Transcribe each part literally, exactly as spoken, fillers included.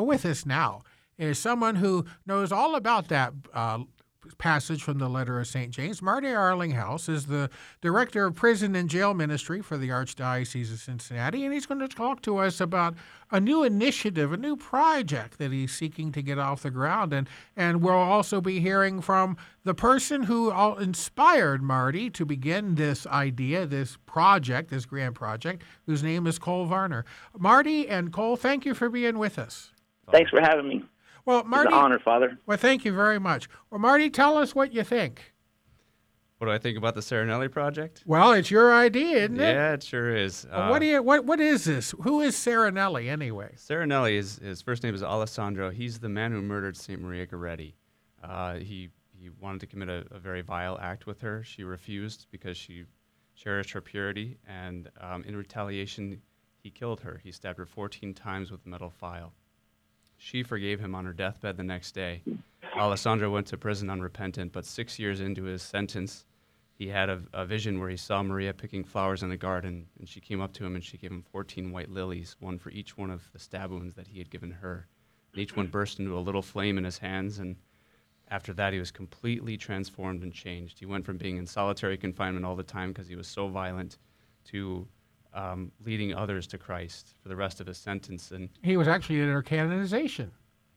with us now is someone who knows all about that uh, passage from the letter of Saint James. Marty Arlinghouse is the Director of Prison and Jail Ministry for the Archdiocese of Cincinnati, and he's going to talk to us about a new initiative, a new project that he's seeking to get off the ground. And, and we'll also be hearing from the person who inspired Marty to begin this idea, this project, this grand project, whose name is Cole Varner. Marty and Cole, thank you for being with us. Thanks for having me. Well, Marty, it's an honor, Father. Well, thank you very much. Well, Marty, tell us what you think. What do I think about the Serenelli Project? Well, it's your idea, isn't it? Yeah, it sure is. Well, Uh, what do you? What What is this? Who is Serenelli anyway? Serenelli, is, his first name is Alessandro. He's the man who murdered Saint Maria Goretti. Uh, he he wanted to commit a, a very vile act with her. She refused because she cherished her purity, and um, in retaliation, he killed her. He stabbed her fourteen times with a metal file. She forgave him on her deathbed the next day. Alessandro went to prison unrepentant, but six years into his sentence, he had a, a vision where he saw Maria picking flowers in a garden, and she came up to him and she gave him fourteen white lilies, one for each one of the stab wounds that he had given her. And each one burst into a little flame in his hands, and after that he was completely transformed and changed. He went from being in solitary confinement all the time because he was so violent to Um, leading others to Christ for the rest of his sentence. And he was actually in her canonization.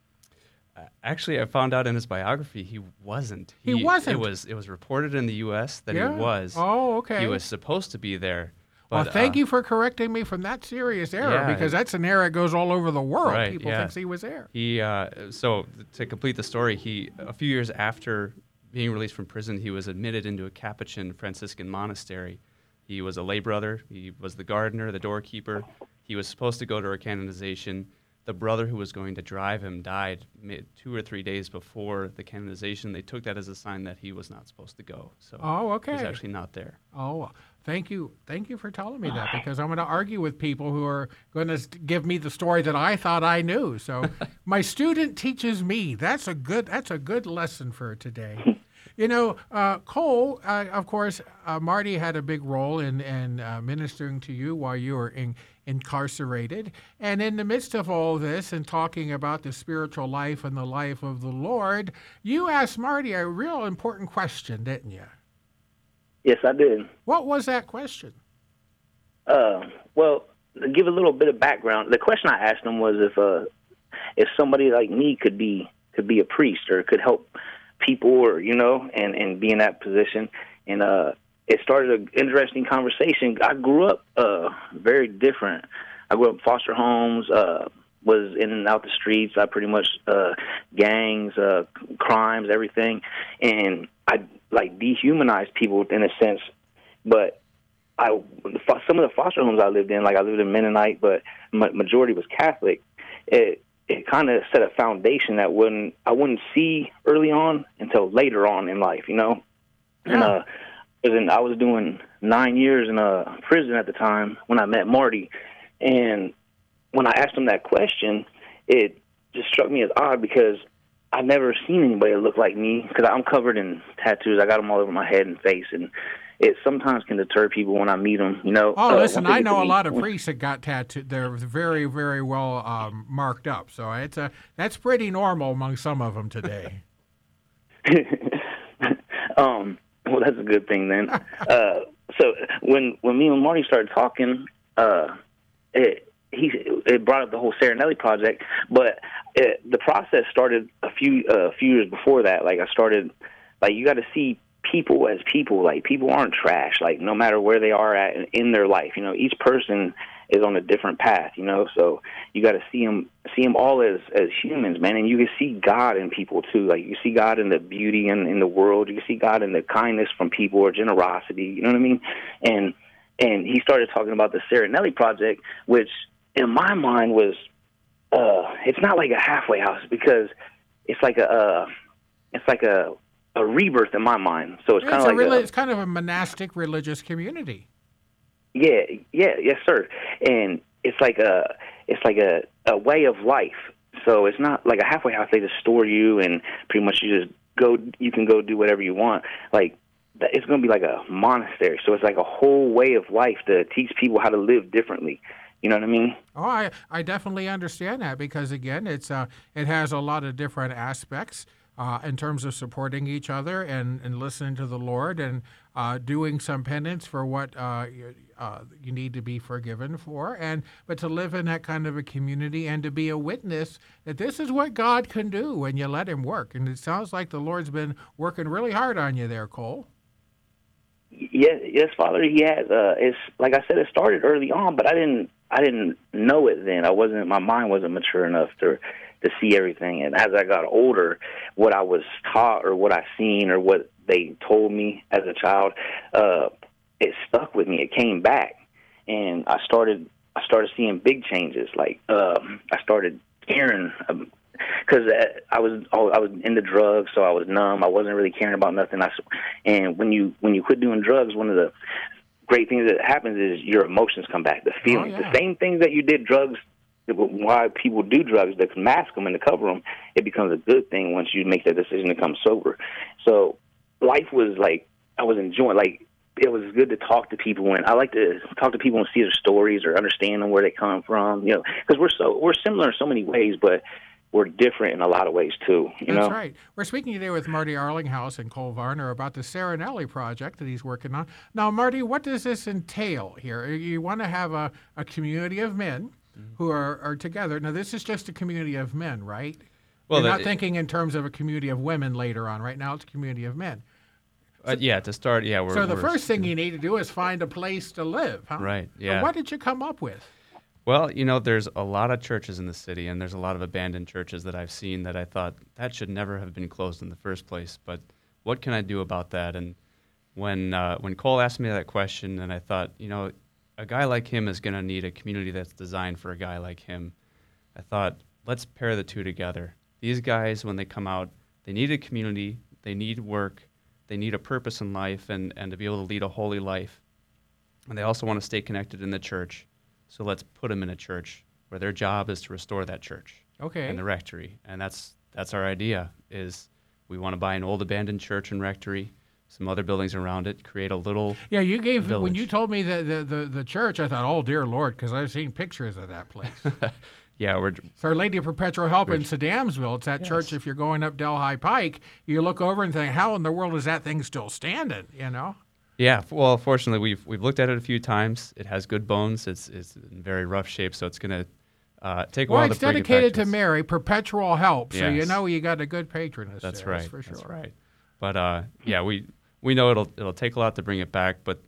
Uh, actually, I found out in his biography he wasn't. He, he wasn't. It was it was reported in the U S that yeah. he was. Oh, okay. He was supposed to be there. Well, But, thank uh, you for correcting me from that serious error, yeah, because that's an error that goes all over the world. Right, People yeah. think he was there. He uh, so to complete the story, he a few years after being released from prison, he was admitted into a Capuchin Franciscan monastery. He was a lay brother. He was the gardener, the doorkeeper. He was supposed to go to her canonization. The brother who was going to drive him died two or three days before the canonization. They took that as a sign that he was not supposed to go. So oh, okay. he was actually not there. Oh, thank you. Thank you for telling me that, because I'm going to argue with people who are going to give me the story that I thought I knew. So my student teaches me. That's a good, that's a good lesson for today. You know, uh, Cole, uh, of course, uh, Marty had a big role in, in uh, ministering to you while you were in, incarcerated. And in the midst of all this and talking about the spiritual life and the life of the Lord, you asked Marty a real important question, didn't you? Yes, I did. What was that question? Uh, well, to give a little bit of background, the question I asked him was if uh, if somebody like me could be could be a priest or could help people, or you know, and, and be in that position. And uh, it started an interesting conversation. I grew up uh, very different. I grew up in foster homes, uh, was in and out the streets. I pretty much uh, gangs, uh, crimes, everything, and I like dehumanized people in a sense. But I, some of the foster homes I lived in, like I lived in Mennonite, but majority was Catholic. It it kind of set a foundation that wouldn't I wouldn't see early on until later on in life, you know. Yeah. And uh, and I was doing nine years in a prison at the time when I met Marty, and when I asked him that question, it just struck me as odd because I've never seen anybody that looked like me, because I'm covered in tattoos. I got them all over my head and face, and it sometimes can deter people when I meet them, you know. Oh, uh, listen, I know a me, lot of priests that got tattooed. They're very, very well um, marked up. So it's a, that's pretty normal among some of them today. um, well, that's a good thing then. uh, so when when me and Marty started talking, uh, it, he it brought up the whole Serenelli project, but it, the process started a few a uh, few years before that. Like I started, like you got to see people as people. Like people aren't trash. Like no matter where they are at in, in their life, you know, each person is on a different path. You know, so you got to see them see them all as as humans, man. And you can see God in people too. Like you see God in the beauty in, in the world. You can see God in the kindness from people or generosity. You know what I mean? And and he started talking about the Serenelli project, which in my mind was, uh, it's not like a halfway house, because it's like a, uh, it's like a, a rebirth in my mind. So it's Yeah, kind it's of a like reli- a, it's kind of a monastic religious community. yeah, yeah, yes, sir. And it's like a, it's like a, a way of life. So it's not like a halfway house. They just store you and pretty much you just go, you can go do whatever you want. Like it's going to be like a monastery. So it's like a whole way of life to teach people how to live differently. You know what I mean? Oh, I, I definitely understand that because again, it's uh, it has a lot of different aspects uh, in terms of supporting each other and, and listening to the Lord and uh, doing some penance for what uh, you, uh, you need to be forgiven for, and but to live in that kind of a community and to be a witness that this is what God can do when you let Him work. And it sounds like the Lord's been working really hard on you there, Cole. Yes, yes, Father, He has. Uh, it's like I said, it started early on, but I didn't, I didn't know it then. I wasn't, my mind wasn't mature enough to, to see everything. And as I got older, what I was taught or what I seen or what they told me as a child, uh, it stuck with me. It came back, and I started, I started seeing big changes. Like um, I started caring. Um, Because I was I was into drugs, so I was numb. I wasn't really caring about nothing. I, and when you when you quit doing drugs, one of the great things that happens is your emotions come back, the feelings, Oh, yeah. the same things that you did drugs. Why people do drugs, to mask them and to cover them, it becomes a good thing once you make that decision to come sober. So life was like I was enjoying. Like it was good to talk to people, and I like to talk to people and see their stories or understand them, where they come from. You know, because we're so we're similar in so many ways, but we're different in a lot of ways, too. You That's know? right. We're speaking today with Marty Arlinghouse and Cole Varner about the Serenelli project that he's working on. Now, Marty, what does this entail here? You want to have a, a community of men mm-hmm. who are, are together. Now, this is just a community of men, right? Well, You're not it, thinking in terms of a community of women later on. Right now, it's a community of men. So, uh, yeah, to start, yeah. We're, so the we're, first thing you need to do is find a place to live, huh? Right, yeah. So what did you come up with? Well, you know, there's a lot of churches in the city, and there's a lot of abandoned churches that I've seen that I thought that should never have been closed in the first place. But what can I do about that? And when uh, when Cole asked me that question, and I thought, you know, a guy like him is going to need a community that's designed for a guy like him. I thought, let's pair the two together. These guys, when they come out, they need a community, they need work, they need a purpose in life, and, and to be able to lead a holy life. And they also want to stay connected in the church. So let's put them in a church where their job is to restore that church. Okay. And the rectory. And that's that's our idea, is we want to buy an old abandoned church and rectory, some other buildings around it, create a little Yeah, you gave, village. When you told me the, the, the, the church, I thought, oh, dear Lord, because I've seen pictures of that place. Yeah, we're... It's Our Lady of Perpetual Help in Sedamsville. It's that Yes. church, if you're going up Delhi Pike, you look over and think, how in the world is that thing still standing, you know? Yeah, well, fortunately, we've we've looked at it a few times. It has good bones. It's it's in very rough shape, so it's going to uh, take a well, while it's to bring it back. dedicated Well, to Mary, Perpetual Help, so you Yes. know you got a good patroness That's there, right. that's for sure. That's right. But uh, yeah, we we know it'll it'll take a lot to bring it back, but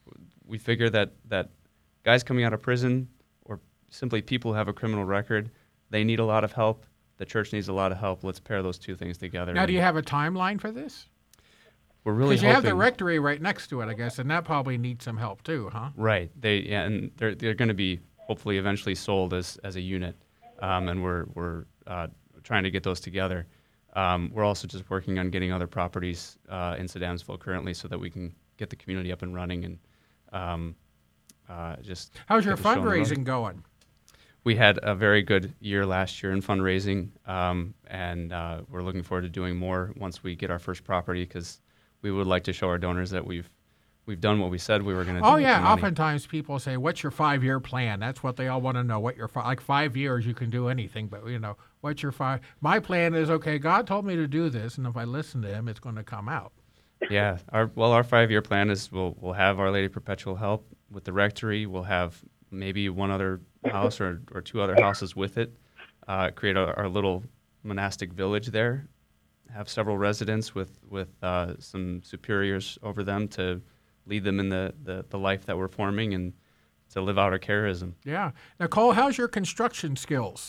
we figure that that guys coming out of prison or simply people who have a criminal record, they need a lot of help. The church needs a lot of help. Let's pair those two things together. Now, do you And have a timeline for this? We're really Because you hoping, have the rectory right next to it, I guess, and that probably needs some help too, huh? Right. They yeah, and they're they're going to be hopefully eventually sold as as a unit, um, and we're we're uh, trying to get those together. Um, we're also just working on getting other properties uh, in Sedamsville currently, so that we can get the community up and running and um, uh, just. How's your get the show on the road. fundraising going? We had a very good year last year in fundraising, um, and uh, we're looking forward to doing more once we get our first property, because we would like to show our donors that we've we've done what we said we were going to do. Oh with yeah, the money. oftentimes people say, "What's your five-year plan?" That's what they all want to know. What your fi- like five years, you can do anything, but you know, what's your five? My plan is okay. God told me to do this, and if I listen to Him, it's going to come out. Yeah, our well, our five-year plan is we'll we'll have Our Lady Perpetual Help with the rectory. We'll have maybe one other house or or two other houses with it. Uh, create our, our little monastic village there. Have several residents with with uh, some superiors over them to lead them in the, the, the life that we're forming and to live out our charism. Yeah. Now, Cole, how's your construction skills?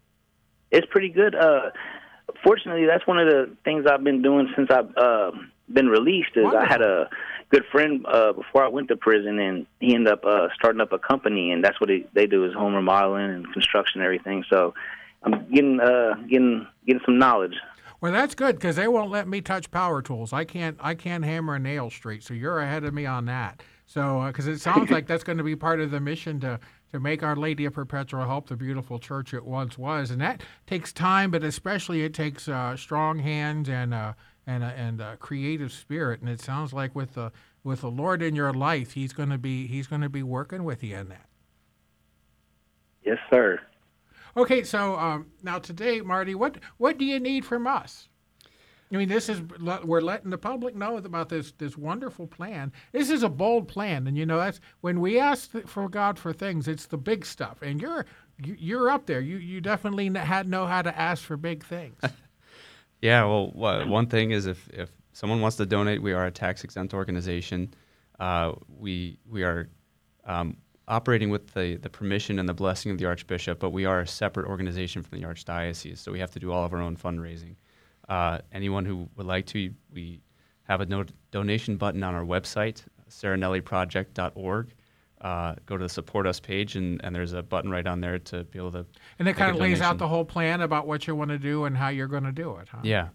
It's pretty good. Uh, fortunately, that's one of the things I've been doing since I've uh, been released. Is Wonderful. I had a good friend uh, before I went to prison, and he ended up uh, starting up a company, and that's what he, they do is home remodeling and construction and everything. So I'm getting uh, getting getting some knowledge. Well, that's good because they won't let me touch power tools. I can't. I can't hammer a nail straight. So you're ahead of me on that. So because it sounds like that's going to be part of the mission to to make Our Lady of Perpetual Help the beautiful church it once was, and that takes time, but especially it takes uh, strong hands and uh, and uh, and uh, creative spirit. And it sounds like with the with the Lord in your life, He's going to be He's going to be working with you in that. Yes, sir. Okay, so um, now today, Marty, what what do you need from us? I mean, this is we're letting the public know about this this wonderful plan. This is a bold plan, and you know that's when we ask for God for things, it's the big stuff, and you're you're up there. You you definitely had know how to ask for big things. Yeah, well, one thing is if if someone wants to donate, we are a tax exempt organization. Uh, we we are um, operating with the the permission and the blessing of the Archbishop, but we are a separate organization from the Archdiocese, so we have to do all of our own fundraising. Uh, anyone who would like to, we have a no- donation button on our website, serenelli project dot org. Uh, go to the Support Us page, and, and there's a button right on there to be able to And it kind of lays donation. out the whole plan about what you want to do and how you're going to do it, huh? Yeah.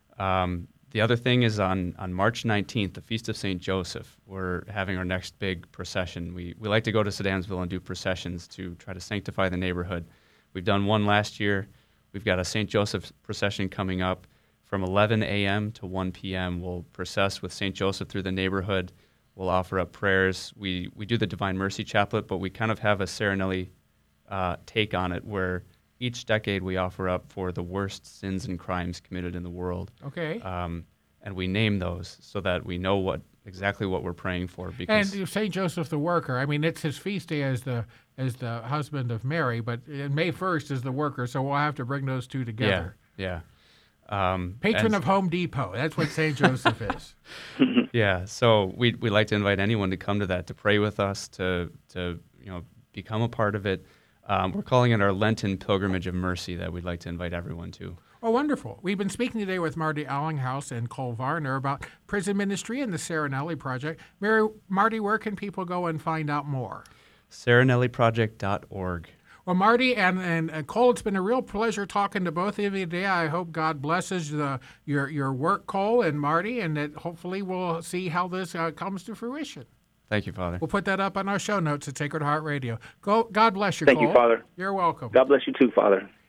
Um, the other thing is on, on March nineteenth, the Feast of Saint Joseph, we're having our next big procession. We, we like to go to Sedamsville and do processions to try to sanctify the neighborhood. We've done one last year. We've got a Saint Joseph procession coming up. From eleven a.m. to one p.m., we'll process with Saint Joseph through the neighborhood. We'll offer up prayers. We we do the Divine Mercy Chaplet, but we kind of have a Serenelli uh, take on it where each decade we offer up for the worst sins and crimes committed in the world. Okay. Um, and we name those so that we know what exactly what we're praying for. Because And Saint Joseph the Worker, I mean, it's his feast day as the as the husband of Mary, but May first is the worker, so we'll have to bring those two together. Yeah, yeah. Um, Patron and- of Home Depot. That's what Saint Joseph is. Yeah, so we we like to invite anyone to come to that, to pray with us, to to you know become a part of it. Um, we're calling it our Lenten Pilgrimage of Mercy that we'd like to invite everyone to. Oh, wonderful. We've been speaking today with Marty Allinghouse and Cole Varner about prison ministry and the Serenelli Project. Mary, Marty, where can people go and find out more? serenelli project dot org. Well, Marty and, and, and Cole, it's been a real pleasure talking to both of you today. I hope God blesses the, your your work, Cole and Marty, and that hopefully we'll see how this uh, comes to fruition. Thank you, Father. We'll put that up on our show notes at Sacred Heart Radio. Go, God bless you, Thank Cole. you, Father. You're welcome. God bless you too, Father.